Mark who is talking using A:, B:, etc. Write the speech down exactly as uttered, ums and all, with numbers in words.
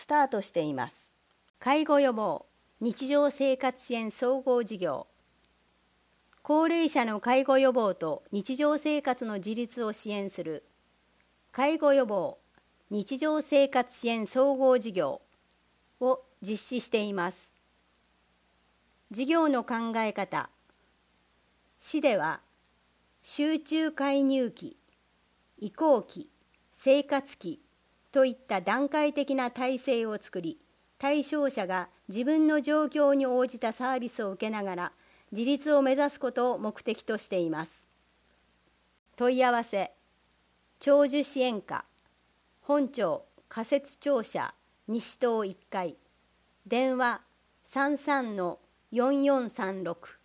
A: タートしています。介護予防、日常生活支援総合事業。高齢者の介護予防と日常生活の自立を支援する介護予防、日常生活支援総合事業を実施しています。事業の考え方。市では集中介入期、移行期、生活期といった段階的な体制を作り、対象者が自分の状況に応じたサービスを受けながら自立を目指すことを目的としています。問い合わせ、長寿支援課、本庁仮設庁舎西棟いっかい、電話 さんさんのよんよんさんろく